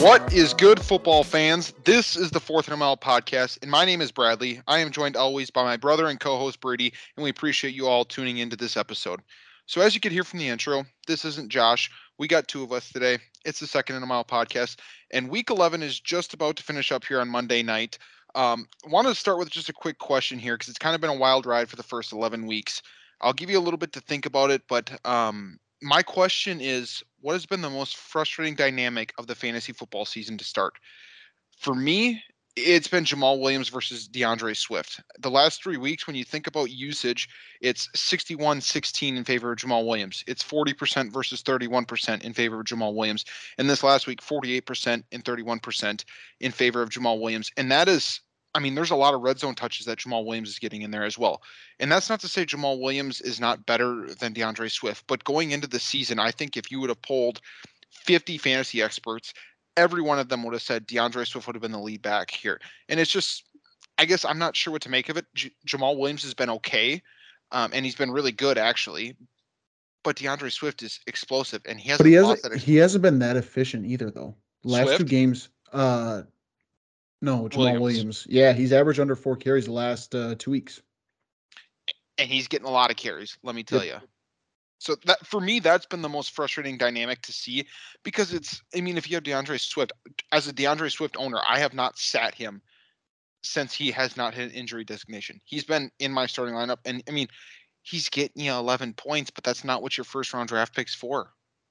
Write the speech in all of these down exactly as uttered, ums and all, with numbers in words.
What is good, football fans? This is the Fourth and a Mile podcast, and my name is Bradley. I am joined always by my brother and co-host Brady, and we appreciate you all tuning into this episode. So as you can hear from the intro, this isn't Josh. We got two of us today. It's the Second and a Mile podcast, and week eleven is just about to finish up here on Monday night. Um, I wanted to start with just a quick question here because it's kind of been a wild ride for the first eleven weeks. I'll give you a little bit to think about it, but um, my question is, what has been the most frustrating dynamic of the fantasy football season to start? For me, it's been Jamal Williams versus DeAndre Swift. The last three weeks, when you think about usage, it's sixty-one sixteen in favor of Jamal Williams. It's forty percent versus thirty-one percent in favor of Jamal Williams. And this last week, forty-eight percent and thirty-one percent in favor of Jamal Williams. And that is, I mean, there's a lot of red zone touches that Jamal Williams is getting in there as well. And that's not to say Jamal Williams is not better than DeAndre Swift. But going into the season, I think if you would have polled fifty fantasy experts, every one of them would have said DeAndre Swift would have been the lead back here. And it's just, I guess I'm not sure what to make of it. J- Jamal Williams has been okay, um, and he's been really good, actually. But DeAndre Swift is explosive, and he But he hasn't lost that hasn't he explosive. hasn't been that efficient either, though. Last two Swift? games, uh, no, Jamal Williams. Williams. Yeah, he's averaged under four carries the last uh, two weeks. And he's getting a lot of carries, let me tell Yep. you. So that for me, that's been the most frustrating dynamic to see because it's, I mean, if you have DeAndre Swift, as a DeAndre Swift owner, I have not sat him since he has not hit an injury designation. He's been in my starting lineup, and I mean, he's getting you eleven points, but that's not what your first round draft pick's for.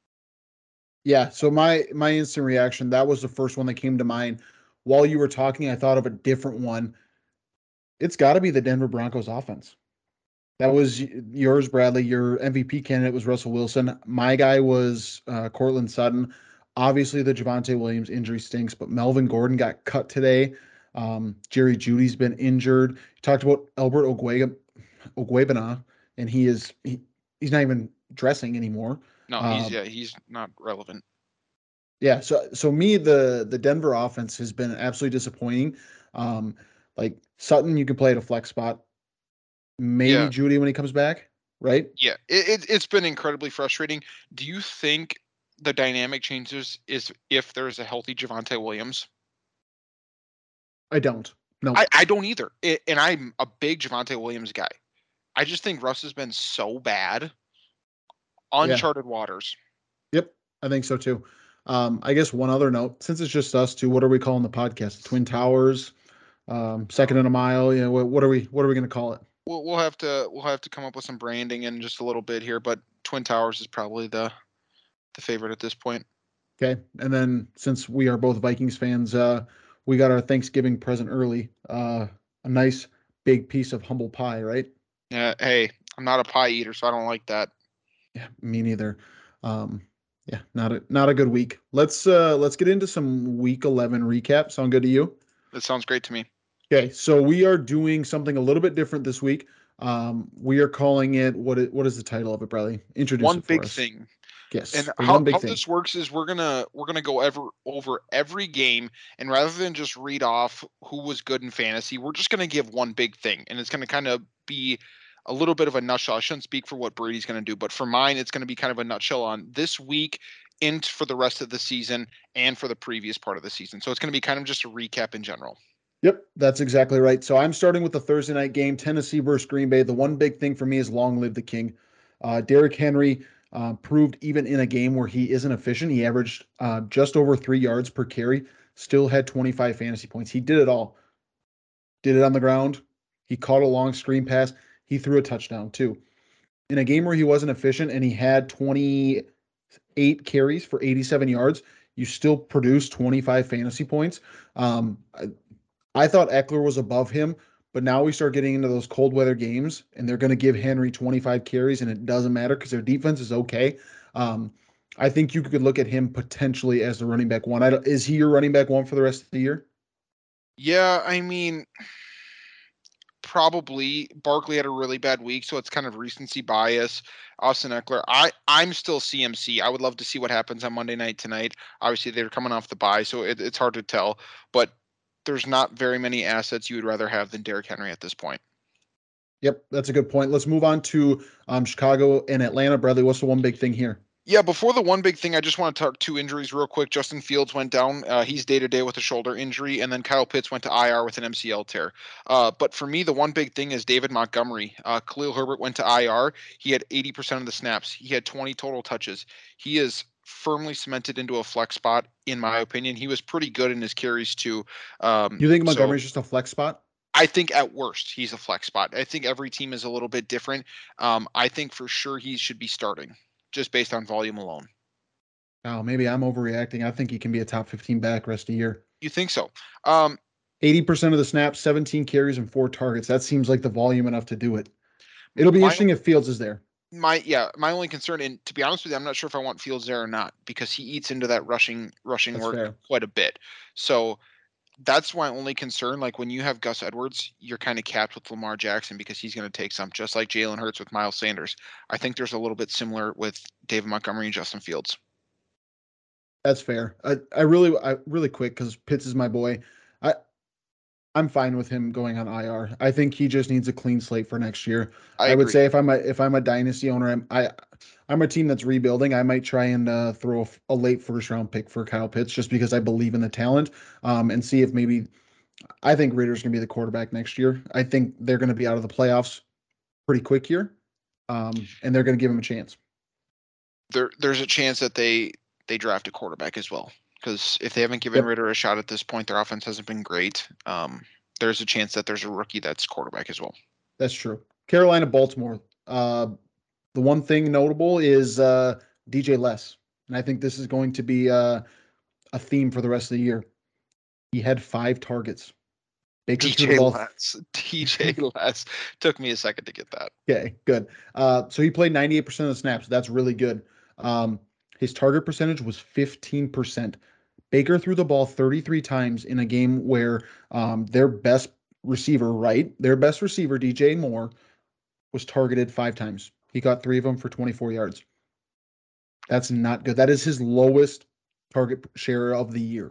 Yeah, so my my instant reaction, that was the first one that came to mind. While you were talking, I thought of a different one. It's got to be the Denver Broncos offense. That was yours, Bradley. Your M V P candidate was Russell Wilson. My guy was uh, Courtland Sutton. Obviously, the Javonte Williams injury stinks, but Melvin Gordon got cut today. Um, Jerry Judy's been injured. You talked about Albert Oguebana, and he is he, he's not even dressing anymore. No, he's Um, yeah, he's not relevant. yeah, so so me, the the Denver offense has been absolutely disappointing. Um, like Sutton, you can play at a flex spot. Maybe Yeah, Judy when he comes back, right? yeah, it, it it's been incredibly frustrating. Do you think the dynamic changes is if there's a healthy Javonte Williams? I don't. No. I, I don't either, it, and I'm a big Javonte Williams guy. I just think Russ has been so bad, Yeah. uncharted waters. Yep. I think so too. Um, I guess one other note, since it's just us two, what are we calling the podcast? Twin Towers, um, Second and a Mile. You know, what, what are we what are we going to call it? We'll we'll have to we'll have to come up with some branding in just a little bit here, but Twin Towers is probably the the favorite at this point. Okay. And then since we are both Vikings fans, uh, we got our Thanksgiving present early. Uh, a nice big piece of humble pie, right? Yeah, hey, I'm not a pie eater, so I don't like that. Yeah, me neither. Um, yeah, not a not a good week. Let's uh let's get into some week eleven recap. Sound good to you? That sounds great to me. Okay, so we are doing something a little bit different this week. Um, we are calling it what? Is, what is the title of it, Bradley? Introduce One it for big us. thing. Yes, And the how, one big how thing. this works is we're gonna we're gonna go ever over every game, and rather than just read off who was good in fantasy, we're just gonna give one big thing, and it's gonna kind of be a little bit of a nutshell. I shouldn't speak for what Brady's gonna do, but for mine, it's gonna be kind of a nutshell on this week and for the rest of the season and for the previous part of the season. So it's gonna be kind of just a recap in general. Yep, that's exactly right. So I'm starting with the Thursday night game, Tennessee versus Green Bay. The one big thing for me is long live the king. Uh, Derrick Henry uh, proved even in a game where he isn't efficient, he averaged uh, just over three yards per carry, still had twenty-five fantasy points. He did it all. Did it on the ground. He caught a long screen pass. He threw a touchdown too. In a game where he wasn't efficient and he had twenty-eight carries for eighty-seven yards, you still produced twenty-five fantasy points. Um, I, I thought Eckler was above him, but now we start getting into those cold weather games, and they're going to give Henry twenty-five carries, and it doesn't matter because their defense is okay. Um, I think you could look at him potentially as the running back one. I don't, is he your running back one for the rest of the year? Yeah, I mean, probably Barkley had a really bad week, so it's kind of recency bias. Austin Eckler, I I'm still C M C. I would love to see what happens on Monday night tonight. Obviously, they're coming off the bye, so it, it's hard to tell. But there's not very many assets you would rather have than Derrick Henry at this point. Yep, that's a good point. Let's move on to um, Chicago and Atlanta. Bradley, what's the one big thing here? Yeah, before the one big thing, I just want to talk two injuries real quick. Justin Fields went down. Uh, he's day to day with a shoulder injury, and then Kyle Pitts went to I R with an M C L tear. Uh, but for me, the one big thing is David Montgomery. Uh, Khalil Herbert went to I R. He had eighty percent of the snaps. He had twenty total touches. He is firmly cemented into a flex spot, in my opinion. He was pretty good in his carries too. Um, You think so Montgomery's just a flex spot? I think at worst he's a flex spot. I think every team is a little bit different. Um, I think for sure he should be starting just based on volume alone. Oh, maybe I'm overreacting. I think he can be a top fifteen back rest of the year. You think so? Um, eighty percent of the snaps, seventeen carries, and four targets. That seems like the volume enough to do it. It'll be my interesting if Fields is there. my yeah, my only concern, and to be honest with you, I'm not sure if I want Fields there or not because he eats into that rushing rushing That's work fair. quite a bit. So that's my only concern. Like when you have Gus Edwards, you're kind of capped with Lamar Jackson because he's going to take some, just like Jalen Hurts with Miles Sanders. I think there's a little bit similar with David Montgomery and Justin Fields. That's fair. I, I really, I really quick because Pitts is my boy. I, I'm fine with him going on I R. I think he just needs a clean slate for next year. I I would agree. say if I'm a if I'm a dynasty owner, I'm I I'm a team that's rebuilding. I might try and uh, throw a, a late first round pick for Kyle Pitts just because I believe in the talent, um, and see if maybe I think Ritter's going to be the quarterback next year. I think they're going to be out of the playoffs pretty quick here, um, and they're going to give him a chance. There, there's a chance that they they draft a quarterback as well because if they haven't given Yep, Ritter a shot at this point, their offense hasn't been great. Um, there's a chance that there's a rookie that's quarterback as well. that's true. Carolina, Baltimore. Uh, the one thing notable is uh, D J Less, and I think this is going to be uh, a theme for the rest of the year. He had five targets. Baker threw the D J ball. Less, D J Less took me a second to get that. Okay, good. Uh, so he played ninety-eight percent of the snaps. That's really good. Um, his target percentage was fifteen percent. Baker threw the ball thirty-three times in a game where um, their best receiver, right? Their best receiver, D J Moore, was targeted five times. He got three of them for twenty-four yards. That's not good. That is his lowest target share of the year.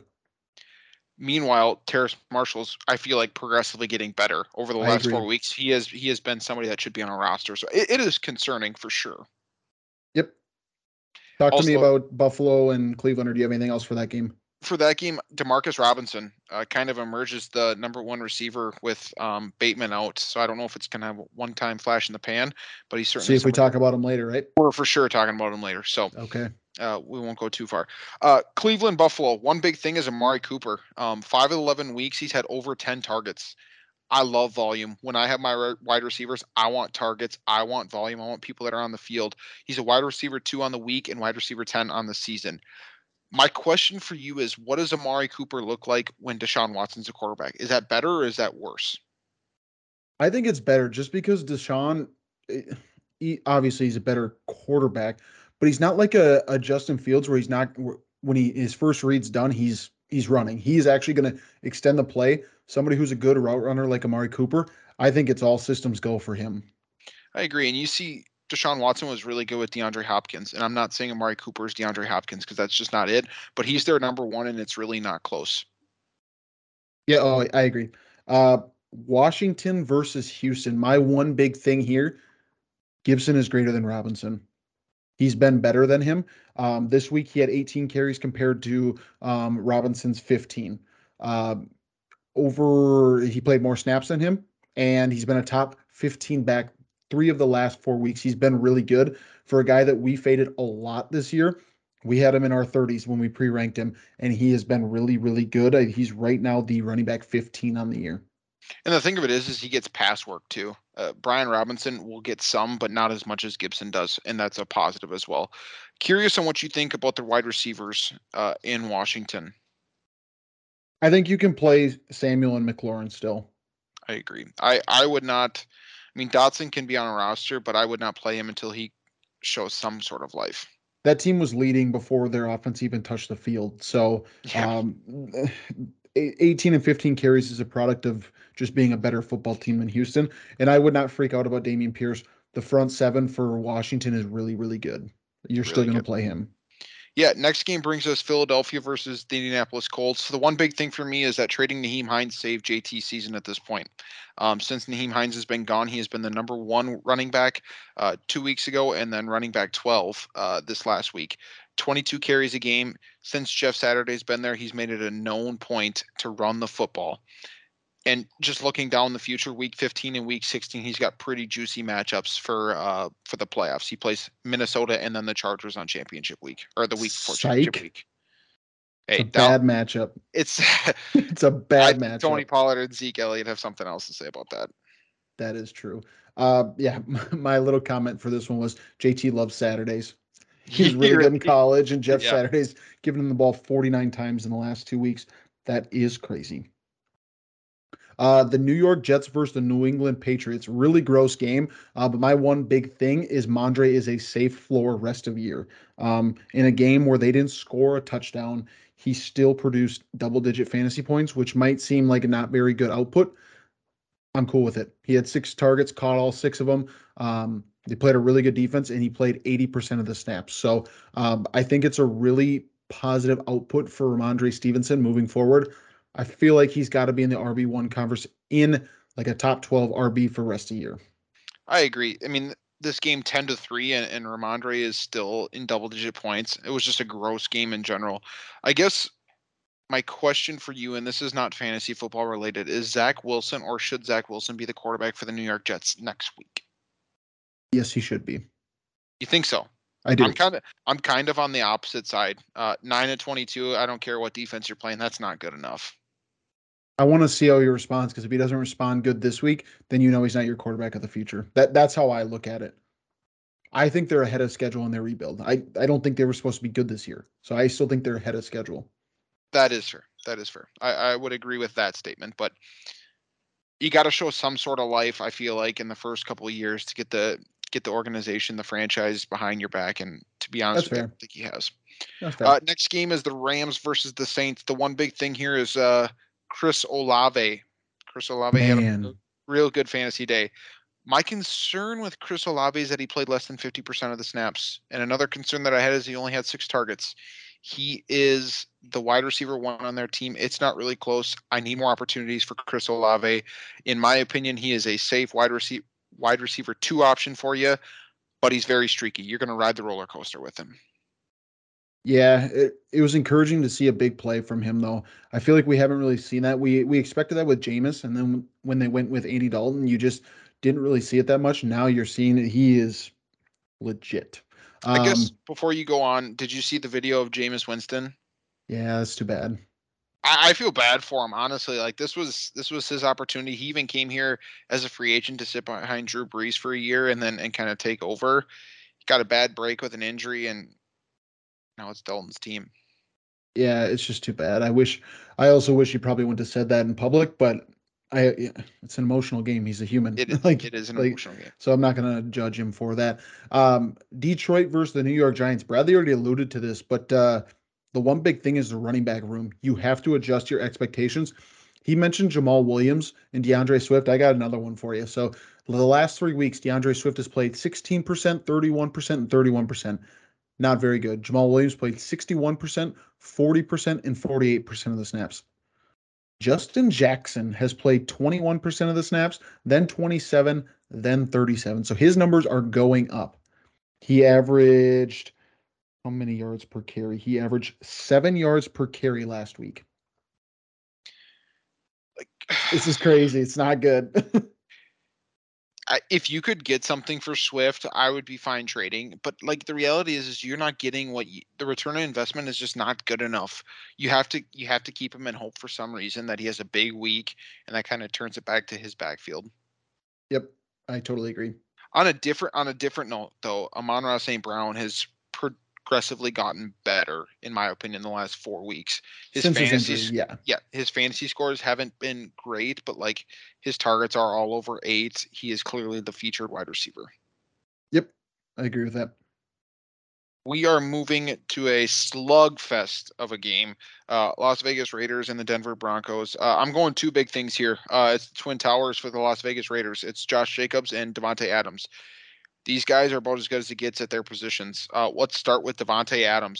Meanwhile, Terrace Marshall's I feel like progressively getting better over the I last agree. four weeks. He has he has been somebody that should be on a roster. So it, it is concerning for sure. Yep. Talk to me Also, about Buffalo and Cleveland, or do you have anything else for that game? for that game, Demarcus Robinson uh, kind of emerges the number one receiver with um, Bateman out. So I don't know if it's going to have a one-time flash in the pan, but he's See certainly if we somebody talk about him later, right? we're for sure talking about him later. So Okay. uh, we won't go too far. Uh, Cleveland, Buffalo. One big thing is Amari Cooper. Um, five of eleven weeks, he's had over ten targets. I love volume. When I have my re- wide receivers, I want targets. I want volume. I want people that are on the field. He's a wide receiver two on the week and wide receiver ten on the season. My question for you is, what does Amari Cooper look like when Deshaun Watson's a quarterback? Is that better or is that worse? I think it's better just because Deshaun, eh, he, obviously he's a better quarterback, but he's not like a, a Justin Fields where he's not when he his first read's done, he's he's running. He's actually going to extend the play. Somebody who's a good route runner like Amari Cooper, I think it's all systems go for him. I agree. And you see, Deshaun Watson was really good with DeAndre Hopkins. And I'm not saying Amari Cooper is DeAndre Hopkins because that's just not it. But he's their number one, and it's really not close. Yeah, oh, I agree. Uh, Washington versus Houston. My one big thing here, Gibson is greater than Robinson. He's been better than him. Um, this week he had eighteen carries compared to um, Robinson's fifteen. Um, over he played more snaps than him, and he's been a top fifteen back three of the last four weeks. He's been really good for a guy that we faded a lot this year. We had him in our thirties when we pre-ranked him, and he has been really, really good. He's right now the running back fifteen on the year. And the thing of it is, is he gets pass work too. Uh, Brian Robinson will get some, but not as much as Gibson does, and that's a positive as well. Curious on what you think about the wide receivers uh, in Washington. I think you can play Samuel and McLaurin still. I agree. I I would not. I mean, Dotson can be on a roster, but I would not play him until he shows some sort of life. That team was leading before their offense even touched the field. So Yeah, um, eighteen and fifteen carries is a product of just being a better football team than Houston. And I would not freak out about Dameon Pierce. The front seven for Washington is really, really good. You're still really going to good. play him. Yeah, next game brings us Philadelphia versus the Indianapolis Colts. So the one big thing for me is that trading Nyheim Hines saved J T's season at this point. Um, since Nyheim Hines has been gone, he has been the number one running back uh, two weeks ago, and then running back twelve uh, this last week. twenty-two carries a game. Since Jeff Saturday's been there, he's made it a known point to run the football. And just looking down the future, week fifteen and week sixteen, he's got pretty juicy matchups for uh for the playoffs. He plays Minnesota and then the Chargers on championship week, or the week before championship Psych. week. It's Hey, a down bad matchup. it's It's a I bad think Tony matchup. Pollard and Zeke Elliott have something else to say about that. That is true. Uh, yeah, my little comment for this one was J T loves Saturdays. He was He really good in really, college, and Jeff yeah. Saturday's given him the ball forty-nine times in the last two weeks. That is crazy. Uh, the New York Jets versus the New England Patriots. Really gross game. Uh, but my one big thing is Mondre is a safe floor rest of year. Um, in a game where they didn't score a touchdown, he still produced double digit fantasy points, which might seem like a not very good output. I'm cool with it. He had six targets, caught all six of them. Um, they played a really good defense, and he played eighty percent of the snaps. So um, I think it's a really positive output for Ramondre Stevenson moving forward. I feel like he's got to be in the R B one converse in like a top twelve R B for the rest of the year. I agree. I mean, this game ten to three and, and Ramondre is still in double digit points. It was just a gross game in general. I guess my question for you, and this is not fantasy football related, is Zach Wilson, or should Zach Wilson be the quarterback for the New York Jets next week? Yes, he should be. You think so? I I'm do. kind of I'm kind of on the opposite side. Uh, nine and twenty-two. I don't care what defense you're playing. That's not good enough. I want to see how he responds because if he doesn't respond good this week, then you know he's not your quarterback of the future. That that's how I look at it. I think they're ahead of schedule in their rebuild. I, I don't think they were supposed to be good this year. So I still think they're ahead of schedule. That is fair. That is fair. I, I would agree with that statement, but you got to show some sort of life. I feel like in the first couple of years to get the get the organization, the franchise behind your back. And to be honest That's with you, I fair. don't think he has. That's fair. Uh, next game is the Rams versus the Saints. The one big thing here is uh, Chris Olave. Chris Olave had a Man. real good fantasy day. My concern with Chris Olave is that he played less than fifty percent of the snaps. And another concern that I had is he only had six targets. He is the wide receiver one on their team. It's not really close. I need more opportunities for Chris Olave. In my opinion, he is a safe wide receiver wide receiver two option for you, but he's very streaky. You're going to ride the roller coaster with him. Yeah, it, it was encouraging to see a big play from him, though. I feel like we haven't really seen that. We we expected that with Jameis, and then when they went with Andy Dalton, you just didn't really see it that much. Now you're seeing it. He is legit. I guess Um, before you go on, did you see the video of Jameis Winston? yeah, that's too bad. I, I feel bad for him, honestly. Like this was this was his opportunity. He even came here as a free agent to sit behind Drew Brees for a year and then and kind of take over. He got a bad break with an injury, and now it's Dalton's team. Yeah, it's just too bad. I wish. I also wish he probably wouldn't have said that in public, but I. Yeah, it's an emotional game. He's a human. It is. like It is an like. emotional game. So I'm not gonna judge him for that. Um, Detroit versus the New York Giants. Bradley already alluded to this, but uh, the one big thing is the running back room. You have to adjust your expectations. He mentioned Jamal Williams and DeAndre Swift. I got another one for you. So the last three weeks, DeAndre Swift has played sixteen percent, thirty-one percent, and thirty-one percent. Not very good. Jamal Williams played sixty-one percent, forty percent, and forty-eight percent of the snaps. Justin Jackson has played twenty-one percent of the snaps, then twenty-seven, then thirty-seven. So his numbers are going up. He averaged how many yards per carry? He averaged seven yards per carry last week. Like This is crazy. It's not good. I, if you could get something for Swift, I would be fine trading. But like the reality is, is you're not getting what you, the return on investment is just not good enough. You have to you have to keep him in hope for some reason that he has a big week, and that kind of turns it back to his backfield. Yep, I totally agree. On a different on a different note, though, Amon-Ra Saint Brown has progressively gotten better, in my opinion, the last four weeks. His Since his injury, fantasies, yeah. yeah, his fantasy scores haven't been great, but like his targets are all over eight. He is clearly the featured wide receiver. Yep, I agree with that. We are moving to a slugfest of a game. Uh, Las Vegas Raiders and the Denver Broncos. Uh, I'm going two big things here. Uh, it's the Twin Towers for the Las Vegas Raiders. It's Josh Jacobs and Davante Adams. These guys are about as good as it gets at their positions. Uh, let's start with Davante Adams.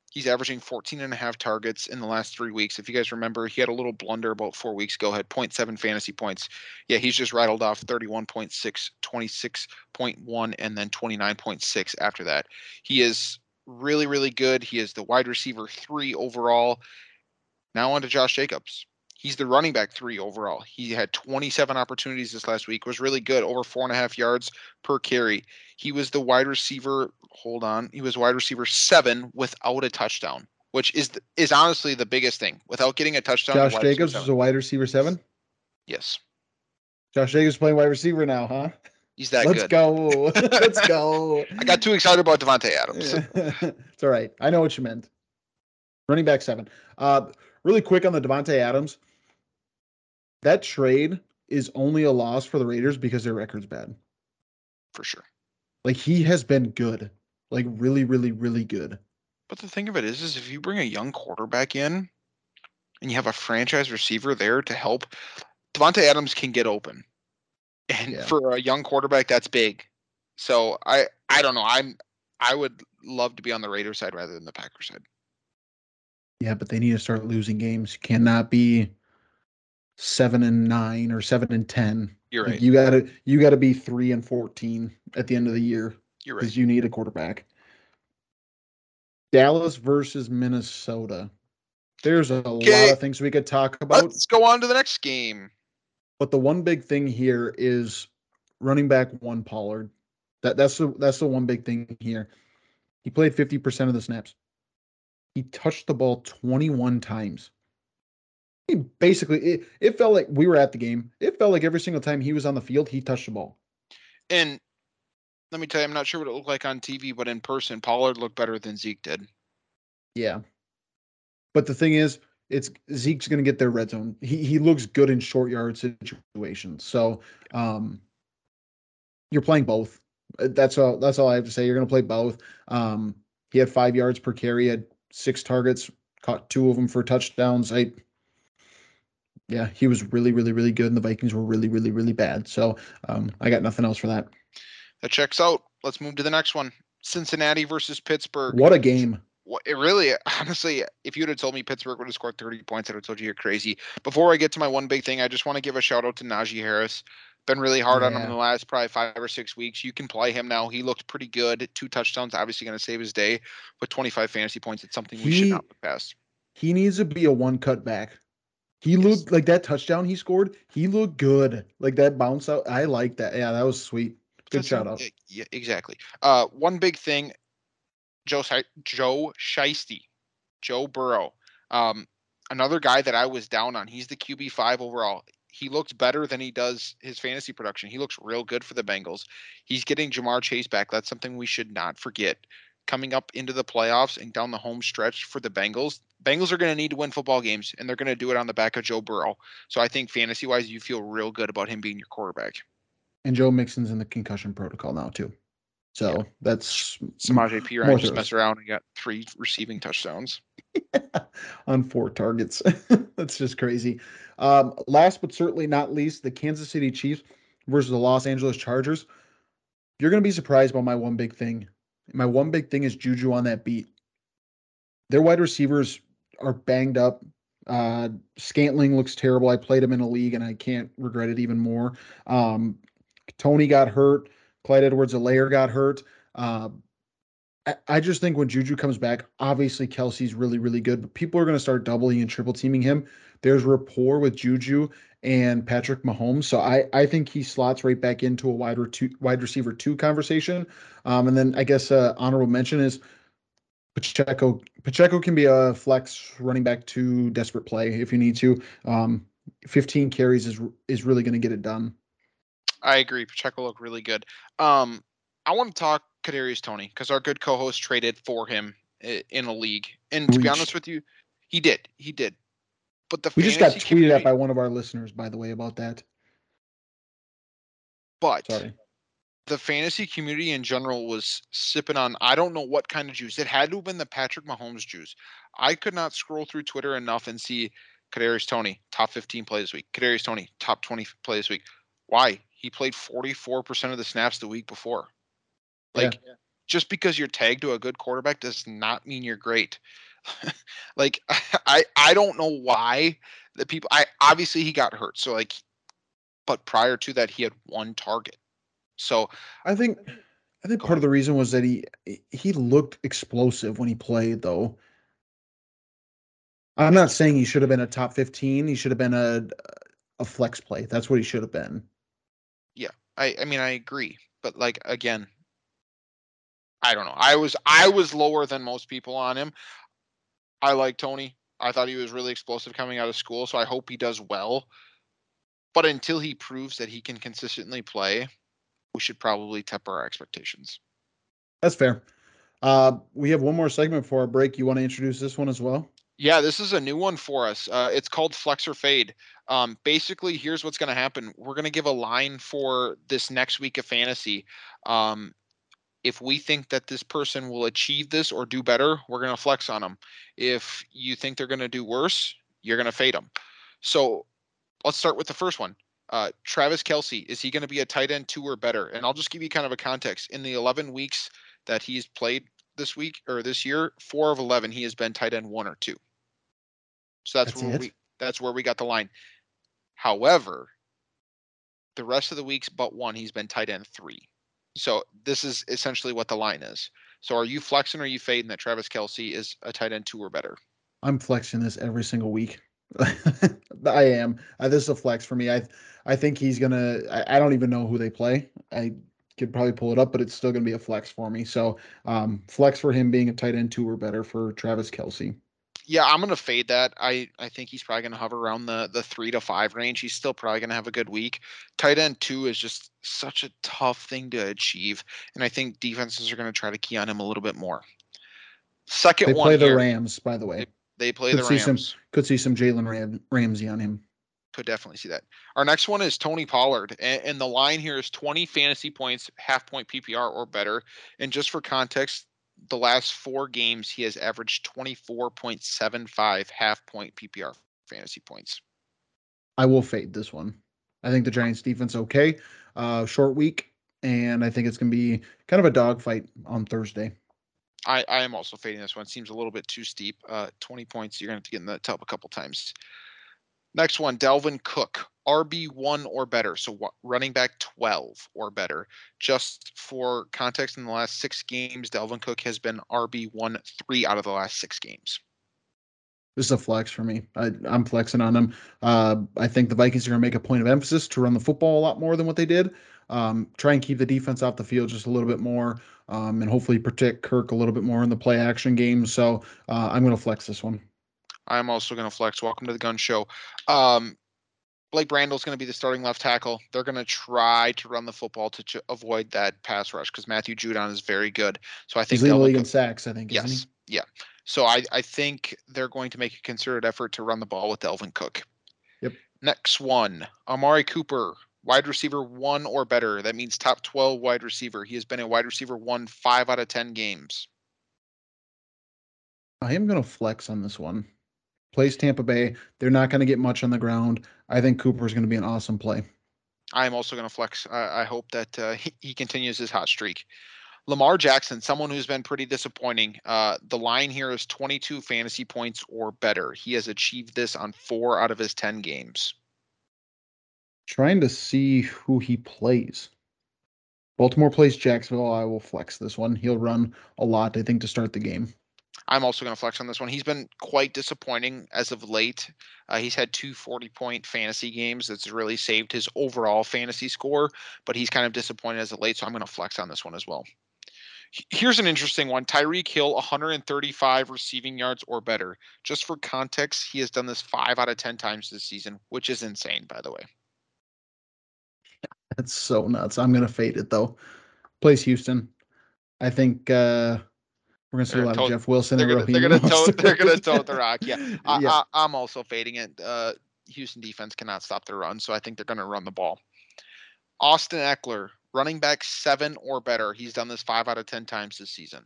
He's averaging fourteen and a half targets in the last three weeks. If you guys remember, he had a little blunder about four weeks ago, had zero point seven fantasy points. Yeah, he's just rattled off thirty-one point six, twenty-six point one, and then twenty-nine point six after that. He is really, really good. He is the wide receiver three overall. Now on to Josh Jacobs. He's the running back three overall. He had twenty-seven opportunities this last week, was really good, over four and a half yards per carry. He was the wide receiver. Hold on. He was wide receiver seven without a touchdown, which is is honestly the biggest thing. Without getting a touchdown, Josh wide Jacobs is a wide receiver seven. Yes. Josh Jacobs playing wide receiver now, huh? He's that Let's good. go. Let's go. I got too excited about Davante Adams. It's all right. I know what you meant. Running back seven. Uh, really quick on the Davante Adams. That trade is only a loss for the Raiders because their record's bad. For sure. Like, he has been good. Like, really, really, really good. But the thing of it is, is if you bring a young quarterback in and you have a franchise receiver there to help, Davante Adams can get open. And yeah. For a young quarterback, that's big. So I, I don't know. I'm, I would love to be on the Raiders side rather than the Packers side. Yeah, but they need to start losing games. You cannot be seven and nine or seven and ten. You're right. Like, you gotta, you gotta be three and fourteen at the end of the year. You're right. Because you need a quarterback. Dallas versus Minnesota. There's a okay. lot of things we could talk about. Let's go on to the next game. But the one big thing here is running back one Pollard. That that's the that's the one big thing here. He played fifty percent of the snaps. He touched the ball twenty-one times. He basically it, it felt like we were at the game. It felt like every single time he was on the field, he touched the ball. And let me tell you, I'm not sure what it looked like on T V, but in person, Pollard looked better than Zeke did. Yeah. But the thing is, it's Zeke's going to get their red zone. He he looks good in short yard situations. So um, you're playing both. That's all. That's all I have to say. You're going to play both. Um, he had five yards per carry. Had six targets. Caught two of them for touchdowns. I. Yeah, he was really, really, really good, and the Vikings were really, really, really bad. So um, I got nothing else for that. That checks out. Let's move to the next one. Cincinnati versus Pittsburgh. What a game. It really, honestly, if you would have told me Pittsburgh would have scored thirty points, I would have told you you're crazy. Before I get to my one big thing, I just want to give a shout out to Najee Harris. Been really hard yeah. on him in the last probably five or six weeks. You can play him now. He looked pretty good. Two touchdowns, obviously going to save his day. With twenty-five fantasy points, it's something we he, should not look past. He needs to be a one cut back. He yes. looked like that touchdown he scored. He looked good. Like that bounce out. I like that. Yeah, that was sweet. Good That's shout a, out. Yeah, exactly. Uh, one big thing, Joe Joe Shiesty, Joe Burrow. Um, another guy that I was down on. He's the Q B five overall. He looks better than he does his fantasy production. He looks real good for the Bengals. He's getting Jamar Chase back. That's something we should not forget. Coming up into the playoffs and down the home stretch for the Bengals, Bengals are going to need to win football games, and they're going to do it on the back of Joe Burrow. So I think fantasy-wise, you feel real good about him being your quarterback. And Joe Mixon's in the concussion protocol now, too. So yeah. that's Samaje Perine just messed around and got three receiving touchdowns. Yeah, on four targets. That's just crazy. Um, last but certainly not least, the Kansas City Chiefs versus the Los Angeles Chargers. You're going to be surprised by my one big thing. My one big thing is Juju on that beat. Their wide receivers are banged up. Uh, Scantling looks terrible. I played him in a league, and I can't regret it even more. Um, Tony got hurt. Clyde Edwards-Helaire got hurt. Uh, I, I just think when Juju comes back, obviously Kelsey's really, really good, but people are going to start doubling and triple teaming him. There's rapport with Juju and Patrick Mahomes. So I, I think he slots right back into a wide, re- wide receiver two conversation. Um, and then I guess uh, honorable mention is Pacheco. Pacheco can be a flex running back to desperate play if you need to. Um, fifteen carries is is really going to get it done. I agree. Pacheco looked really good. Um, I want to talk Kadarius Toney because our good co-host traded for him in a league. And to Reach. be honest with you, he did. He did. But the we just got tweeted at by one of our listeners, by the way, about that. But Sorry. The fantasy community in general was sipping on, I don't know what kind of juice. It had to have been the Patrick Mahomes juice. I could not scroll through Twitter enough and see Kadarius Toney, top fifteen play this week. Kadarius Toney, top twenty play this week. Why? He played forty-four percent of the snaps the week before. Like, yeah. just because you're tagged to a good quarterback does not mean you're great. Like I I don't know why the people I obviously he got hurt. So like but prior to that he had one target. So I think I think go part of ahead. the reason was that he he looked explosive when he played, though. I'm not saying he should have been a top fifteen. He should have been a a flex play. That's what he should have been. Yeah. I I mean I agree. But like again, I don't know. I was I was lower than most people on him. I like Tony. I thought he was really explosive coming out of school, so I hope he does well. But until he proves that he can consistently play, we should probably temper our expectations. That's fair. Uh, we have one more segment for our break. You want to introduce this one as well? Yeah, this is a new one for us. Uh, it's called Flex or Fade. Um, basically, here's what's going to happen. We're going to give a line for this next week of fantasy. Um, if we think that this person will achieve this or do better, we're going to flex on them. If you think they're going to do worse, you're going to fade them. So let's start with the first one. Uh, Travis Kelce, is he going to be a tight end two or better? And I'll just give you kind of a context. In the eleven weeks that he's played this week or this year, four of eleven, he has been tight end one or two. So that's That's where it. we that's where we got the line. However, the rest of the weeks but one, he's been tight end three. So this is essentially what the line is. So are you flexing or are you fading that Travis Kelce is a tight end two or better? I'm flexing this every single week. I am. Uh, this is a flex for me. I I think he's gonna. I, I don't even know who they play. I could probably pull it up, but it's still gonna be a flex for me. So um, flex for him being a tight end two or better for Travis Kelce. Yeah, I'm gonna fade that. I I think he's probably gonna hover around the the three to five range. He's still probably gonna have a good week. Tight end two is just such a tough thing to achieve, and I think defenses are gonna try to key on him a little bit more. Second They one play the here, Rams, by the they, way. they play Could the see some Rams. could see some Jalen Ram, Ramsey on him. Could definitely see that. Our next one is Tony Pollard, and, and the line here is twenty fantasy points, half point P P R or better. And just for context, the last four games he has averaged twenty-four point seven five half point P P R fantasy points. I will fade this one. I think the Giants defense okay. Uh, short week, and I think it's gonna be kind of a dogfight on Thursday. I, I am also fading this one. Seems a little bit too steep. Uh, twenty points, you're going to have to get in the tub a couple times. Next one, Dalvin Cook, R B one or better. So running back twelve or better. Just for context, in the last six games, Dalvin Cook has been R B one three out of the last six games. This is a flex for me. I, I'm flexing on them. Uh, I think the Vikings are going to make a point of emphasis to run the football a lot more than what they did. Um, try and keep the defense off the field just a little bit more, um, and hopefully protect Kirk a little bit more in the play action game. So uh, I'm going to flex this one. I'm also going to flex. Welcome to the gun show. Um, Blake Brandle's going to be the starting left tackle. They're going to try to run the football to ch- avoid that pass rush because Matthew Judon is very good. So I He's think leading the Dalvin league in Cook. sacks, I think, isn't he? Yes. Yeah. So I, I think they're going to make a concerted effort to run the ball with Dalvin Cook. Yep. Next one, Amari Cooper, wide receiver one or better. That means top twelve wide receiver. He has been a wide receiver one five out of ten games. I am going to flex on this one. Plays Tampa Bay. They're not going to get much on the ground. I think Cooper is going to be an awesome play. I'm also going to flex. I, I hope that uh, he, he continues his hot streak. Lamar Jackson, someone who's been pretty disappointing. Uh, the line here is twenty-two fantasy points or better. He has achieved this on four out of his ten games. Trying to see who he plays. Baltimore plays Jacksonville. I will flex this one. He'll run a lot, I think, to start the game. I'm also going to flex on this one. He's been quite disappointing as of late. Uh, he's had two forty point fantasy games. That's really saved his overall fantasy score, but he's kind of disappointed as of late. So I'm going to flex on this one as well. Here's an interesting one. Tyreek Hill, one hundred thirty-five receiving yards or better. Just for context, he has done this five out of ten times this season, which is insane, by the way. That's so nuts. I'm gonna fade it though. Plays Houston. I think uh, we're gonna see They're a gonna lot of tote. Jeff Wilson They're and gonna. They're Raheem gonna tote. They're gonna tote the Mostert. rock. Yeah, I, Yeah, I, I'm also fading it. Uh, Houston defense cannot stop their run, so I think they're gonna run the ball. Austin Eckler, running back seven or better. He's done this five out of ten times this season.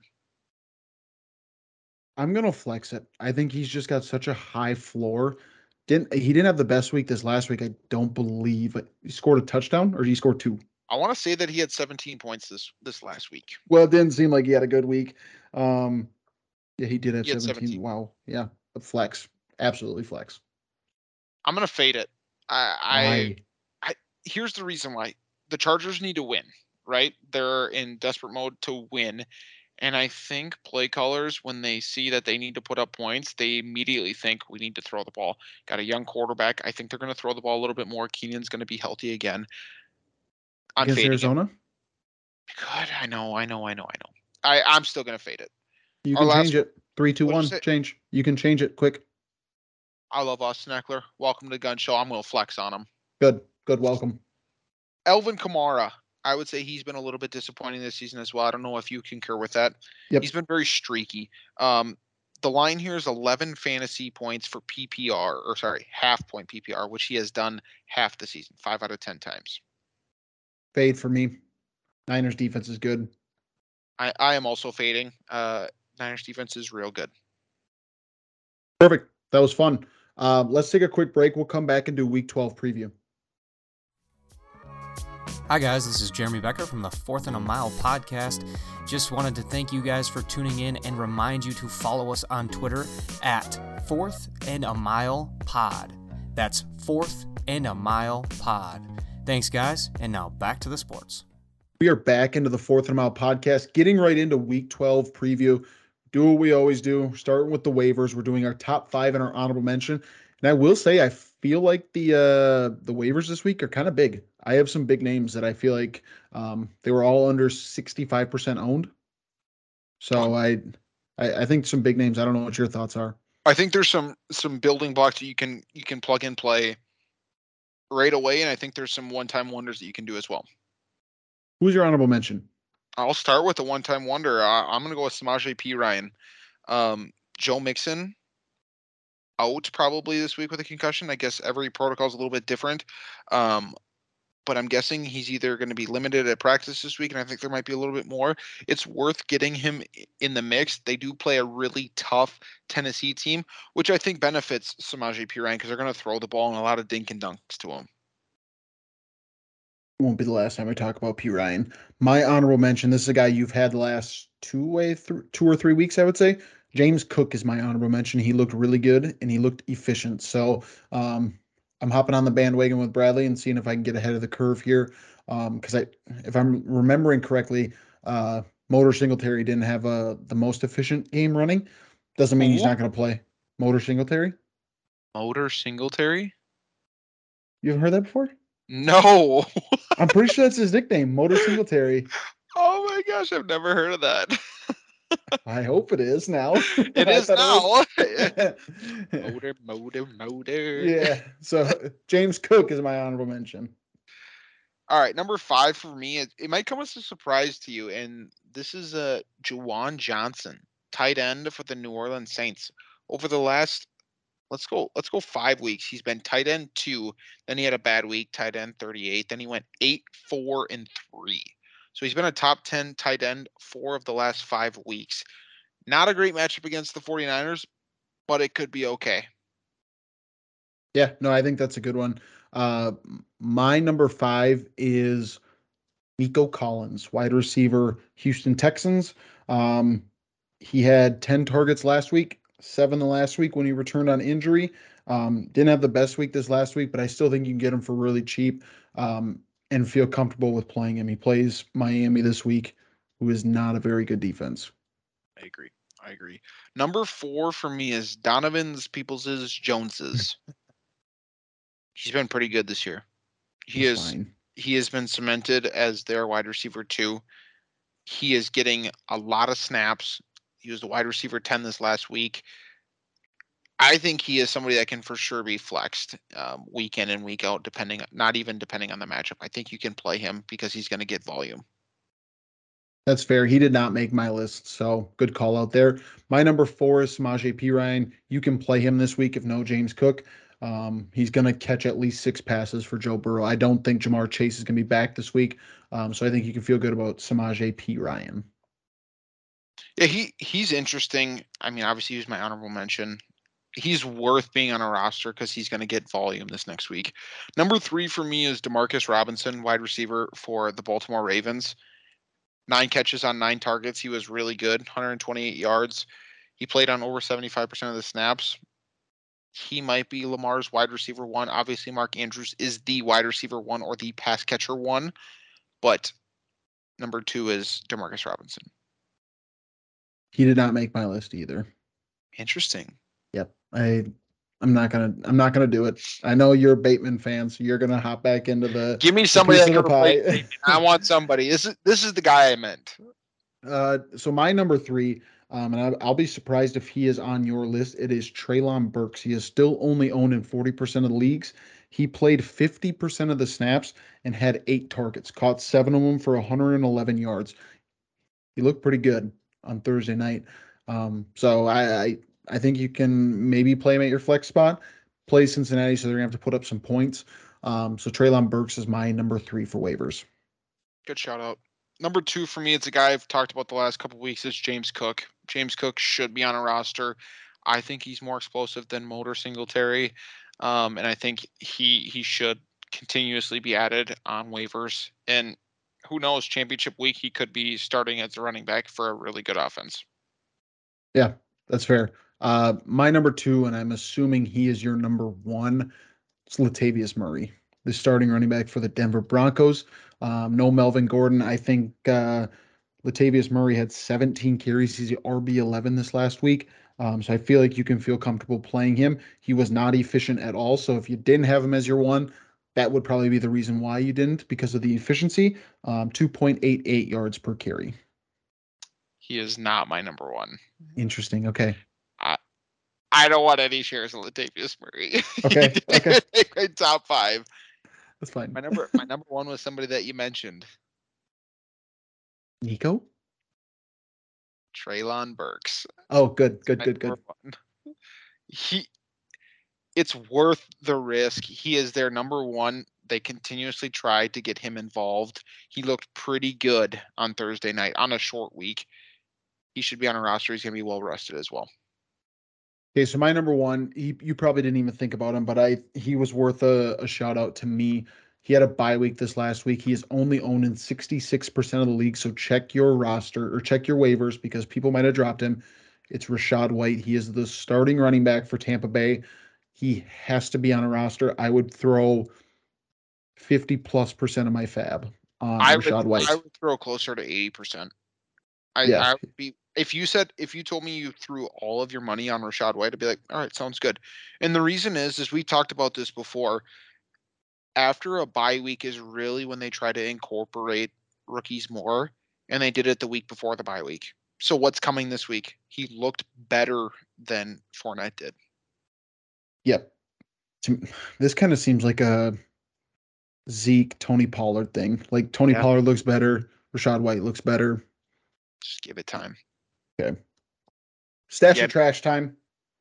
I'm gonna flex it. I think he's just got such a high floor. Didn't he didn't have the best week this last week? I don't believe he scored a touchdown, or did he score two? I want to say that he had seventeen points this this last week. Well, it didn't seem like he had a good week. Um, yeah, he did have He had seventeen. seventeen. Wow. Yeah. A flex. Absolutely flex. I'm gonna fade it. I, Why? I, I here's the reason why. The Chargers need to win, right? They're in desperate mode to win. And I think play callers, when they see that they need to put up points, they immediately think we need to throw the ball. Got a young quarterback. I think they're going to throw the ball a little bit more. Keenan's going to be healthy again. I'm Against fading it. Arizona? Good. I know. I know. I know. I know. I I'm still going to fade it. You Our can last change one. it. Three, two, What did you one. say? Change. You can change it quick. I love Austin Eckler. Welcome to the Gun Show. I'm going to flex on him. Good. Good. Welcome. Elvin Kamara. I would say he's been a little bit disappointing this season as well. I don't know if you concur with that. Yep. He's been very streaky. Um, the line here is eleven fantasy points for P P R, or sorry, half point P P R, which he has done half the season, five out of ten times. Fade for me. Niners defense is good. I, I am also fading. Uh, Niners defense is real good. Perfect. That was fun. Uh, let's take a quick break. We'll come back and do week twelve preview. Hi guys, this is Jeremy Becker from the Fourth and a Mile podcast. Just wanted to thank you guys for tuning in and remind you to follow us on Twitter at Fourth and a Mile Pod. That's Fourth and a Mile Pod. Thanks guys, and now back to the sports. We are back into the Fourth and a Mile podcast, getting right into week twelve preview. Do what we always do, starting with the waivers. We're doing our top five and our honorable mention. And I will say, I feel like the uh, the waivers this week are kind of big. I have some big names that I feel like um, they were all under sixty-five percent owned. So I, I I think some big names. I don't know what your thoughts are. I think there's some some building blocks that you can you can plug and play right away, and I think there's some one-time wonders that you can do as well. Who's your honorable mention? I'll start with a one-time wonder. Uh, I'm going to go with Samaje Perine. Um, Joe Mixon out probably this week with a concussion. I guess every protocol is a little bit different. Um, but I'm guessing he's either going to be limited at practice this week, and I think there might be a little bit more. It's worth getting him in the mix. They do play a really tough Tennessee team, which I think benefits Samaje Perine because they're going to throw the ball and a lot of dink and dunks to him. Won't be the last time we talk about Perine. My honorable mention, this is a guy you've had the last two way through two or three weeks, I would say. James Cook is my honorable mention. He looked really good and he looked efficient. So um, I'm hopping on the bandwagon with Bradley and seeing if I can get ahead of the curve here. Because um, I, if I'm remembering correctly, uh, Motor Singletary didn't have uh, the most efficient game running. Doesn't mean he's not going to play. Motor Singletary? Motor Singletary? You haven't heard that before? No. I'm pretty sure that's his nickname, Motor Singletary. Oh my gosh, I've never heard of that. I hope it is now. It is now. It was... motor, motor, motor. Yeah. So James Cook is my honorable mention. All right, number five for me. It, it might come as a surprise to you, and this is uh, Juwan Johnson, tight end for the New Orleans Saints. Over the last, let's go, let's go five weeks. He's been tight end two. Then he had a bad week, tight end thirty-eight. Then he went eight, four, and three. So he's been a top ten tight end four of the last five weeks. Not a great matchup against the 49ers, but it could be okay. Yeah, no, I think that's a good one. Uh, my number five is Nico Collins, wide receiver, Houston Texans. Um, he had ten targets last week, seven the last week when he returned on injury. Um, didn't have the best week this last week, but I still think you can get him for really cheap um, and feel comfortable with playing him. He plays Miami this week, who is not a very good defense. I agree. I agree. Number four for me is Donovan's, Peoples' Jones's. He's been pretty good this year. He That's is fine. he has been cemented as their wide receiver two. He is getting a lot of snaps. He was the wide receiver ten this last week. I think he is somebody that can for sure be flexed um, week in and week out, depending not even depending on the matchup. I think you can play him because he's going to get volume. That's fair. He did not make my list, so good call out there. My number four is Samaje Perine. You can play him this week if no James Cook. Um, he's going to catch at least six passes for Joe Burrow. I don't think Jamar Chase is going to be back this week, um, so I think you can feel good about Samaje Perine. Yeah, he he's interesting. I mean, obviously, he was my honorable mention. he's worth being on a roster because he's going to get volume this next week. Number three for me is Demarcus Robinson, wide receiver for the Baltimore Ravens. Nine catches on nine targets. He was really good, one hundred twenty-eight yards. He played on over seventy-five percent of the snaps. He might be Lamar's wide receiver one. Obviously, Mark Andrews is the wide receiver one or the pass catcher one, but number two is Demarcus Robinson. He did not make my list either. Interesting. Yep. I I'm not gonna I'm not gonna do it. I know you're a Bateman fan, so you're gonna hop back into the give me somebody that can replace Bateman. I want somebody. This is this is the guy I meant. Uh, so my number three, um, and I, I'll be surprised if he is on your list. It is Treylon Burks. He is still only owned in forty percent of the leagues. He played fifty percent of the snaps and had eight targets, caught seven of them for one hundred eleven yards. He looked pretty good on Thursday night. Um, so I, I I think you can maybe play him at your flex spot. Play Cincinnati, so they're gonna have to put up some points. Um, so Treylon Burks is my number three for waivers. Good shout out. Number two for me, it's a guy I've talked about the last couple of weeks. Is James Cook. James Cook should be on a roster. I think he's more explosive than Motor Singletary, um, and I think he he should continuously be added on waivers. And who knows, championship week he could be starting as a running back for a really good offense. Yeah, that's fair. Uh, my number two, and I'm assuming he is your number one, it's Latavius Murray, the starting running back for the Denver Broncos. Um, no Melvin Gordon. I think uh, Latavius Murray had seventeen carries. He's the R B eleven this last week. Um, so I feel like you can feel comfortable playing him. He was not efficient at all. So if you didn't have him as your one, that would probably be the reason why you didn't, because of the efficiency. Um, two point eight eight yards per carry. He is not my number one. Interesting. Okay. I I don't want any shares of Latavius Murray. Okay. Okay. Take my top five. That's fine. My number my number one was somebody that you mentioned. Nico? Treylon Burks. Oh, good, good, good, good. One. He, it's worth the risk. He is their number one. They continuously try to get him involved. He looked pretty good on Thursday night on a short week. He should be on a roster. He's going to be well rested as well. Okay, so my number one, he, you probably didn't even think about him, but I he was worth a, a shout out to me. He had a bye week this last week. He is only owned in sixty-six percent of the league. So check your roster or check your waivers because people might have dropped him. It's Rachaad White. He is the starting running back for Tampa Bay. He has to be on a roster. I would throw fifty plus percent of my fab on I Rachaad would, White. I would throw closer to eighty percent. I, Yeah. I would be, if you said, if you told me you threw all of your money on Rachaad White, I'd be like, all right, sounds good. And the reason is, is we talked about this before. After a bye week is really when they try to incorporate rookies more, and they did it the week before the bye week. So what's coming this week? He looked better than Fournette did. Yep. This kind of seems like a Zeke, Tony Pollard thing. Like Tony Yeah. Pollard looks better. Rachaad White looks better. Just give it time. Okay. Stash Yeah. or trash time.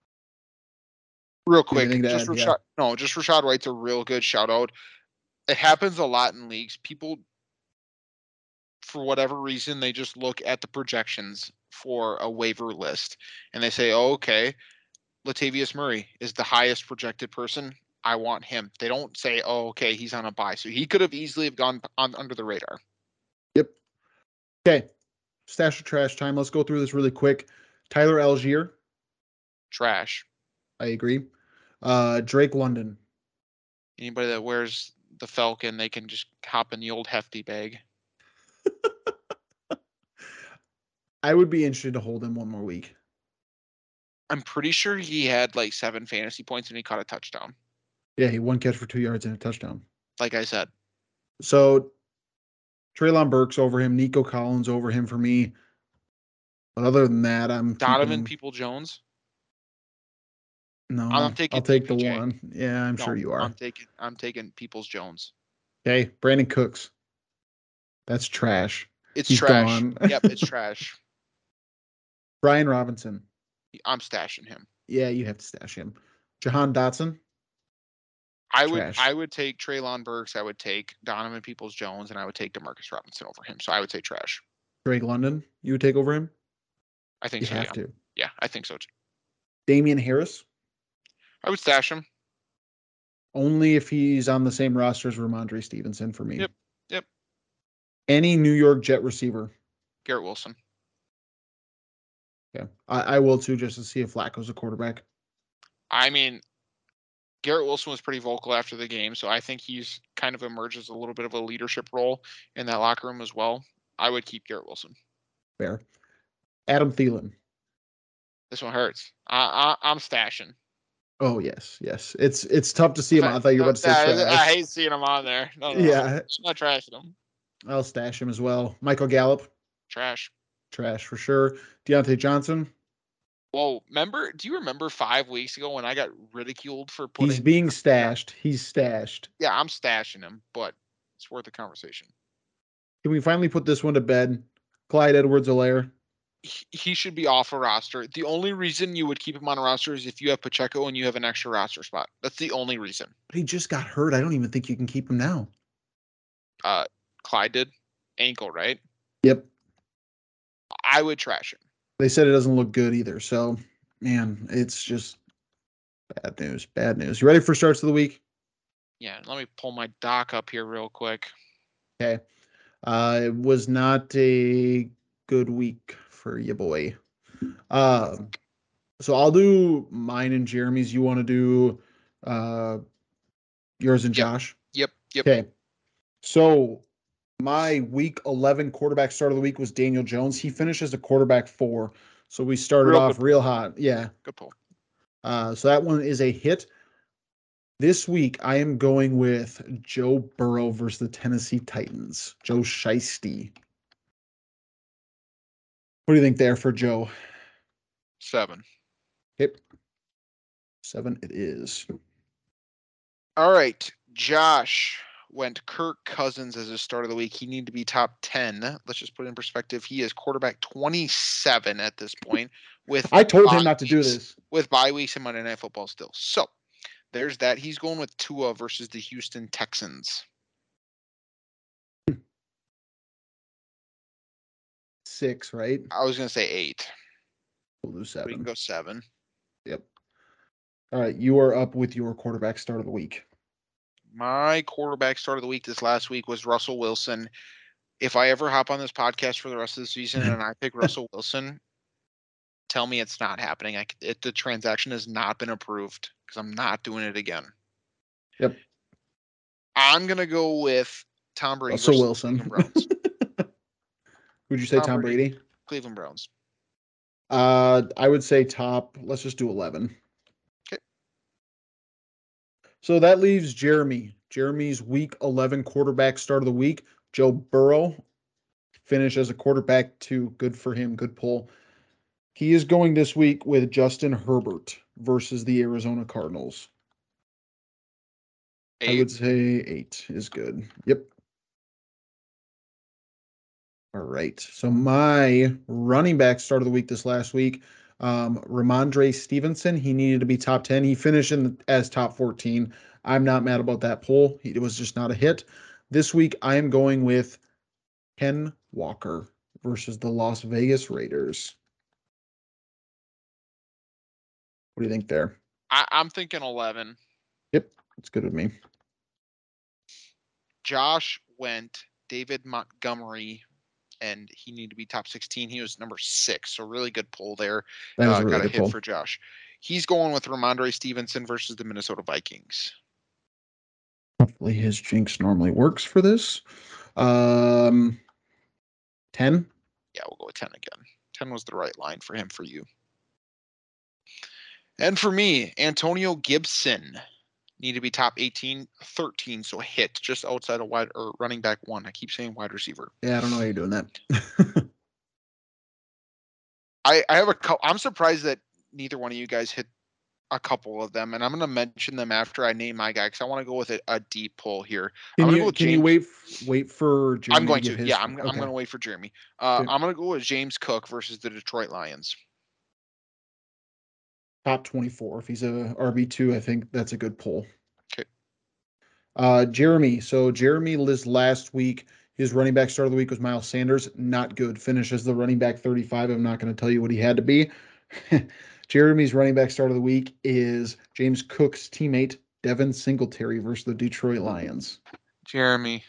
Real quick, Anything to just add? Rachaad, Yeah. no, just Rachaad White's a real good shout out. It happens a lot in leagues. People, for whatever reason, they just look at the projections for a waiver list and they say, oh, okay, Latavius Murray is the highest projected person. I want him. They don't say, oh, okay, he's on a bye. So he could have easily have gone on under the radar. Yep. Okay. Stash or trash time. Let's go through this really quick. Tyler Algier. Trash. I agree. Uh, Drake London. Anybody that wears the Falcon, they can just hop in the old hefty bag. I would be interested to hold him one more week. I'm pretty sure he had like seven fantasy points and he caught a touchdown. Yeah, he one catch for two yards and a touchdown. Like I said. So Treylon Burks over him, Nico Collins over him for me. But other than that, I'm Donovan keeping... Peoples-Jones. No, I'm taking I'll take D P J. the one. Yeah, I'm no, sure you are. I'm taking I'm taking Peoples-Jones. Okay, Brandon Cooks. That's trash. It's He's trash. gone. Yep, it's trash. Brian Robinson. I'm stashing him. Yeah, you have to stash him. Jahan Dotson. I would Trash. I would take Treylon Burks, I would take Donovan Peoples-Jones, and I would take Demarcus Robinson over him. So I would say trash. Drake London. You would take over him? I think You so. have Yeah. to. Yeah, I think so too. Damian Harris. I would stash him. Only if he's on the same roster as Ramondre Stevenson for me. Yep. Yep. Any New York Jet receiver. Garrett Wilson. Yeah, I, I will too, just to see if Flacco's a quarterback. I mean, Garrett Wilson was pretty vocal after the game, so I think he's kind of emerges a little bit of a leadership role in that locker room as well. I would keep Garrett Wilson. Fair. Adam Thielen. This one hurts. I, I, I'm stashing. Oh, yes, yes. It's it's tough to see him. I thought you were about to say I, trash. I hate seeing him on there. No, no, yeah. I'm not trashing him. I'll stash him as well. Michael Gallup. Trash. Trash for sure. Deontay Johnson. Whoa, remember? Do you remember five weeks ago when I got ridiculed for putting? He's being stashed. He's stashed. Yeah, I'm stashing him, but it's worth the conversation. Can we finally put this one to bed? Clyde Edwards-Helaire. He, he should be off a roster. The only reason you would keep him on a roster is if you have Pacheco and you have an extra roster spot. That's the only reason. But he just got hurt. I don't even think you can keep him now. Uh, Clyde did. Ankle, right? Yep. I would trash him. They said it doesn't look good either. So, man, it's just bad news. Bad news. You ready for starts of the week? Yeah, let me pull my doc up here real quick. Okay. Uh, it was not a good week for you, boy. Uh, so I'll do mine and Jeremy's. You want to do uh, yours and Yep. Josh? Yep, yep. Okay. So my week eleven quarterback start of the week was Daniel Jones. He finished as a quarterback four. So we started Real off good real hot. Yeah. Good pull. Uh, so that one is a hit. This week, I am going with Joe Burrow versus the Tennessee Titans. Joe Shiesty. What do you think there for Joe? Seven. Yep. Seven it is. All right. Josh went Kirk Cousins as his start of the week. He needed to be top ten. Let's just put it in perspective. He is quarterback twenty-seven at this point. With I told bye him not to do weeks- this. With bye weeks and Monday Night Football still. So there's that. He's going with Tua versus the Houston Texans. Six, right? I was going to say eight. We'll do We can seven. go seven. Yep. All right. You are up with your quarterback start of the week. My quarterback start of the week this last week was Russell Wilson. If I ever hop on this podcast for the rest of the season and I pick Russell Wilson, tell me it's not happening. I, it, the transaction has not been approved because I'm not doing it again. Yep. I'm going to go with Tom Brady Russell versus Wilson. the Cleveland Browns. Would you say Tom Tom Brady. Brady? Cleveland Browns. Uh, I would say top. Let's just do eleven. Okay. So that leaves Jeremy. Jeremy's week eleven quarterback start of the week. Joe Burrow finished as a quarterback two. Good for him. Good pull. He is going this week with Justin Herbert versus the Arizona Cardinals. Eight. I would say eight is good. Yep. All right. So my running back start of the week this last week, um, Ramondre Stevenson. He needed to be top ten. He finished in as top fourteen. I'm not mad about that poll. It was just not a hit. This week, I am going with Ken Walker versus the Las Vegas Raiders. What do you think there? I, I'm thinking eleven. Yep, it's good with me. Josh went David Montgomery, and he needed to be top sixteen. He was number six, so really good pull there. That was Uh, a really got a good hit pull. for Josh. He's going with Ramondre Stevenson versus the Minnesota Vikings. Hopefully his jinx normally works for this. Um, ten? Yeah, we'll go with ten again. ten was the right line for him for you. And for me, Antonio Gibson need to be top eighteen, thirteen, so hit just outside of wide or running back one. I keep saying wide receiver. Yeah, I don't know how you're doing that. I, I have a couple. I'm surprised that neither one of you guys hit a couple of them, and I'm going to mention them after I name my guy because I want to go with a, a deep pull here. Can I'm gonna you go with can you James- wait f- wait for Jeremy I'm going to, to. give his? Yeah, I'm, I'm Okay. going to wait for Jeremy. Uh, Okay. I'm going to go with James Cook versus the Detroit Lions. Top twenty-four. If he's a R B two, I think that's a good pull. Okay. Uh, Jeremy. So Jeremy Liz last week, his running back start of the week was Miles Sanders. Not good. Finishes the running back thirty-five. I'm not going to tell you what he had to be. Jeremy's running back start of the week is James Cook's teammate, Devin Singletary versus the Detroit Lions. Jeremy.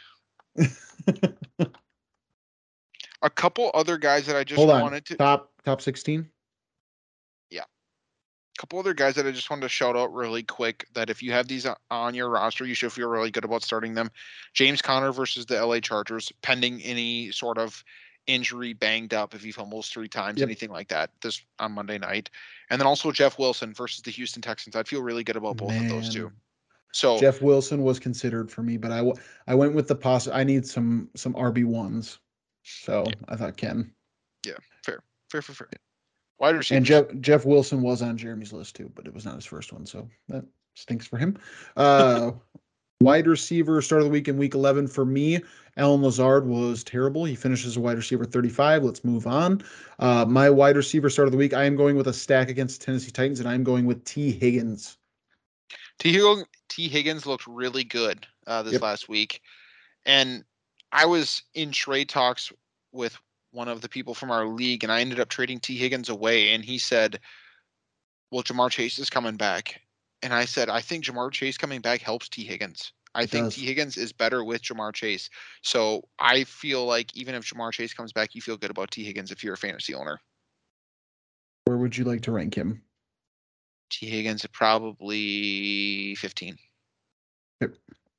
A couple other guys that I just Hold on. wanted to Top top sixteen. Yeah. A couple other guys that I just wanted to shout out really quick that if you have these on your roster, you should feel really good about starting them. James Conner versus the L A Chargers, pending any sort of injury, banged up, if he fumbles three times, Yep. anything like that, this on Monday night. And then also Jeff Wilson versus the Houston Texans. I'd feel really good about both Man. of those two. So Jeff Wilson was considered for me, but I, w- I went with the poss. I need some some R B ones. So Yeah. I thought Ken. Yeah, fair, fair, fair, fair. Wide receiver. And Jeff Jeff Wilson was on Jeremy's list too, but it was not his first one, so that stinks for him. Uh, wide receiver start of the week in week eleven for me. Alan Lazard was terrible. He finishes a wide receiver thirty-five. Let's move on. Uh, my wide receiver start of the week. I am going with a stack against Tennessee Titans, and I'm going with T. Higgins. T. Higgins, T. Higgins looked really good uh, this Yep. last week, and I was in trade talks with one of the people from our league, and I ended up trading T. Higgins away, and he said, well, Jamar Chase is coming back. And I said, I think Jamar Chase coming back helps T. Higgins. I It think does. T. Higgins is better with Jamar Chase. So I feel like even if Jamar Chase comes back, you feel good about T. Higgins if you're a fantasy owner. Where would you like to rank him? T. Higgins at probably fifteen. Yep.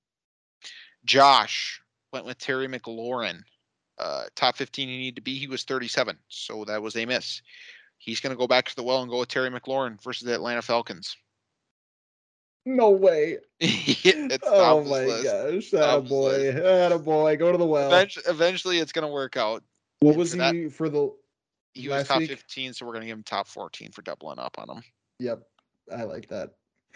Josh went with Terry McLaurin. Uh, top fifteen he needed to be. He was thirty-seven, so that was a miss. He's going to go back to the well and go with Terry McLaurin versus the Atlanta Falcons. No way. It's Oh top my list. gosh. Top Atta boy. list. Atta boy. Go to the well. Eventually, eventually it's going to work out. What and was for that- he for the He was last top week? fifteen, so we're going to give him top fourteen for doubling up on him. Yep. I like that.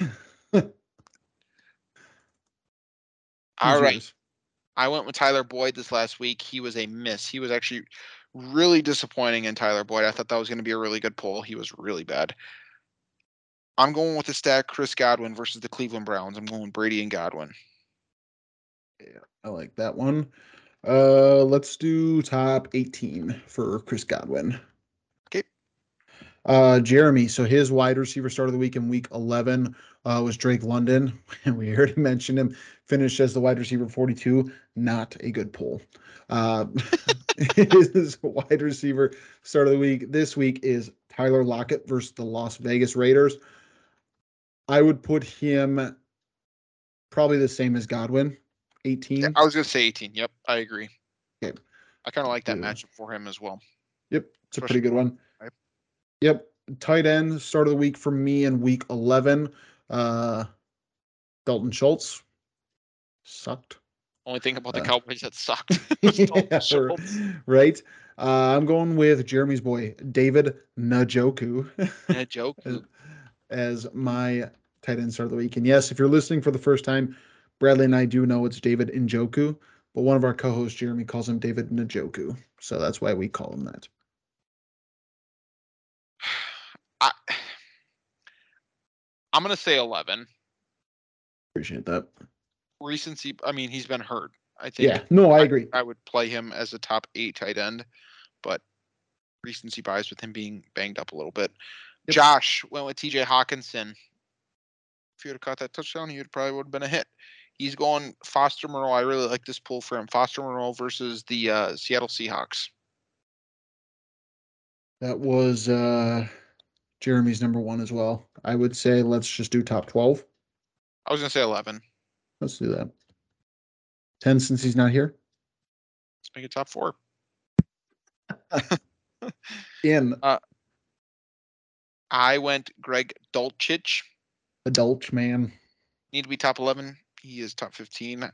All Who's right. yours? I went with Tyler Boyd this last week. He was a miss. He was actually really disappointing in Tyler Boyd. I thought that was going to be a really good pull. He was really bad. I'm going with the stack Chris Godwin versus the Cleveland Browns. I'm going Brady and Godwin. Yeah, I like that one. Uh, let's do top eighteen for Chris Godwin. Okay. Uh, Jeremy. So his wide receiver start of the week in week eleven uh, was Drake London. And we already mentioned him. Finished as the wide receiver forty-two. Not a good pull. Uh, his wide receiver start of the week this week is Tyler Lockett versus the Las Vegas Raiders. I would put him probably the same as Godwin, eighteen. Yeah, I was going to say eighteen. Yep, I agree. Okay. I kind of like that Yeah. matchup for him as well. Yep, it's a Especially pretty good one. right? Yep, tight end start of the week for me in week eleven. Uh, Dalton Schultz sucked. Only thing about the Uh, Cowboys that sucked. was Dalton Yeah, Schultz. right. Uh, I'm going with Jeremy's boy, David Njoku, And a joke. as, as my tight end start of the week. And yes, if you're listening for the first time, Bradley and I do know it's David Njoku, but one of our co-hosts, Jeremy, calls him David Njoku. So that's why we call him that. I, I'm going to say eleven. Appreciate that. Recency, I mean, he's been hurt. I think Yeah, no, I agree. I would play him as a top eight tight end, but recency bias with him being banged up a little bit. Yep. Josh went with T J Hawkinson. If you would have caught that touchdown, he would probably would have been a hit. He's going Foster Moreau. I really like this pull for him. Foster Moreau versus the uh, Seattle Seahawks. That was uh, Jeremy's number one as well. I would say let's just do top twelve. I was going to say eleven. Let's do that. ten since he's not here. Let's make it top four. In Uh, I went Greg Dulcich. adult man. Need to be top eleven. He is top fifteen.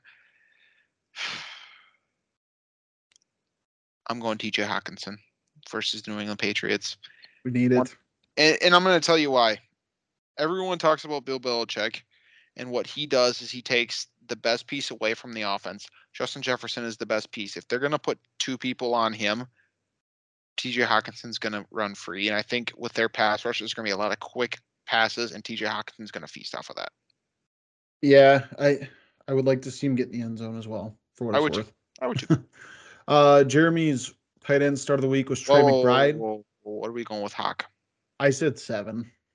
I'm going T J Hawkinson versus New England Patriots. We need One- it. And, and I'm going to tell you why. Everyone talks about Bill Belichick, and what he does is he takes the best piece away from the offense. Justin Jefferson is the best piece. If they're going to put two people on him, T J Hawkinson's going to run free. And I think with their pass rush, there's going to be a lot of quick passes, and T J Hawkinson's going to feast off of that. Yeah, I I would like to see him get in the end zone as well, for what I it's would too. worth. I would too. Uh, Jeremy's tight end start of the week was Trey Whoa, McBride. whoa, whoa, what are we going with Hawk? I said seven.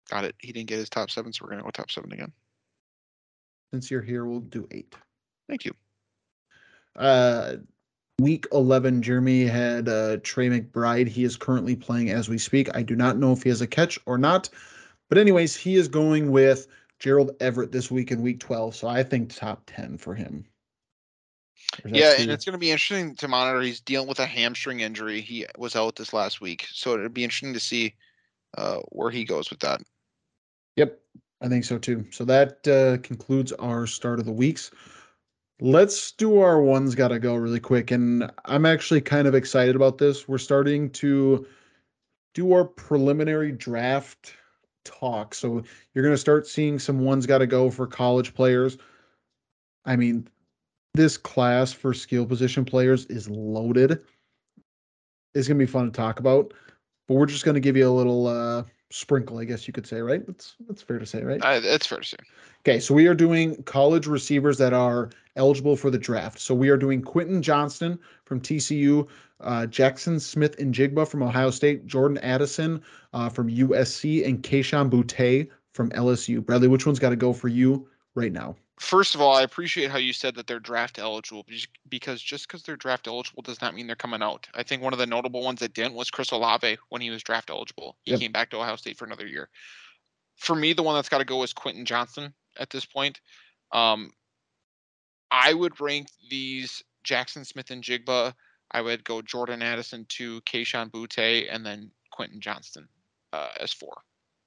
Got it. He didn't get his top seven, so we're going to go top seven again. Since you're here, we'll do eight. Thank you. Uh, week eleven, Jeremy had uh, Trey McBride. He is currently playing as we speak. I do not know if he has a catch or not. But anyways, he is going with Gerald Everett this week in week twelve. So I think top ten for him. Yeah, and it's going to be interesting to monitor. He's dealing with a hamstring injury. He was out this last week. So it'll be interesting to see uh, where he goes with that. Yep, I think so too. So that uh, concludes our start of the weeks. Let's do our ones gotta go really quick. And I'm actually kind of excited about this. We're starting to do our preliminary draft talk. So you're going to start seeing some ones gotta go for college players. I mean, this class for skill position players is loaded. It's going to be fun to talk about, but we're just going to give you a little uh, sprinkle, I guess you could say, right? That's that's fair to say, right? Uh, that's fair to say. Okay, so we are doing college receivers that are eligible for the draft. So we are doing Quentin Johnston from T C U, uh, Jackson Smith-Njigba from Ohio State, Jordan Addison uh, from U S C, and Kayshon Boutte from L S U. Bradley, which one's got to go for you right now? First of all, I appreciate how you said that they're draft eligible, because just because they're draft eligible does not mean they're coming out. I think one of the notable ones that didn't was Chris Olave when he was draft eligible. He yep. came back to Ohio State for another year. For me, the one that's got to go is Quentin Johnston at this point. Um, I would rank these Jackson Smith-Njigba. I would go Jordan Addison to Kayshon Boutte, and then Quentin Johnston uh, as four.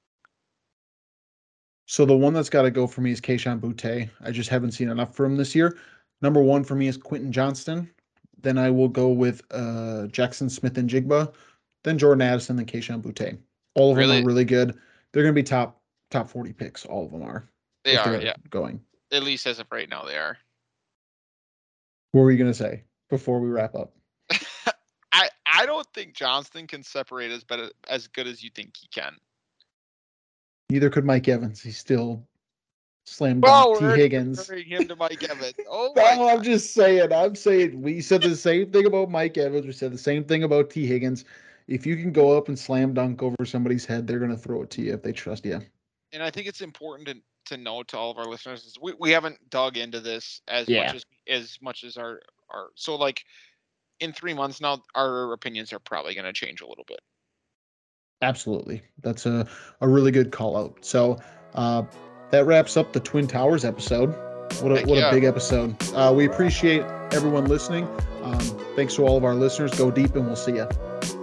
So the one that's got to go for me is Kayshon Boutte. I just haven't seen enough for him this year. Number one for me is Quentin Johnston. Then I will go with uh, Jackson Smith-Njigba. Then Jordan Addison, then Kayshon Boutte. All of really? them are really good. They're going to be top top forty picks. All of them are. They are, yeah. Going. At least as of right now, they are. What were you going to say before we wrap up? I I don't think Johnston can separate as better as good as you think he can. Neither could Mike Evans. He's still slam dunk oh, T. Higgins. him to Mike Evans. Oh no, my I'm God. just saying. I'm saying we said the same thing about Mike Evans. We said the same thing about T. Higgins. If you can go up and slam dunk over somebody's head, they're going to throw it to you if they trust you. And I think it's important to to know to all of our listeners is we, we haven't dug into this as yeah. much as as much as our our so like in three months now our opinions are probably going to change a little bit. Absolutely. That's a, a really good call out. So uh, that wraps up the Twin Towers episode. What a, Heck what yeah. a big episode. Uh, we appreciate everyone listening. Um, thanks to all of our listeners. Go deep, and we'll see you.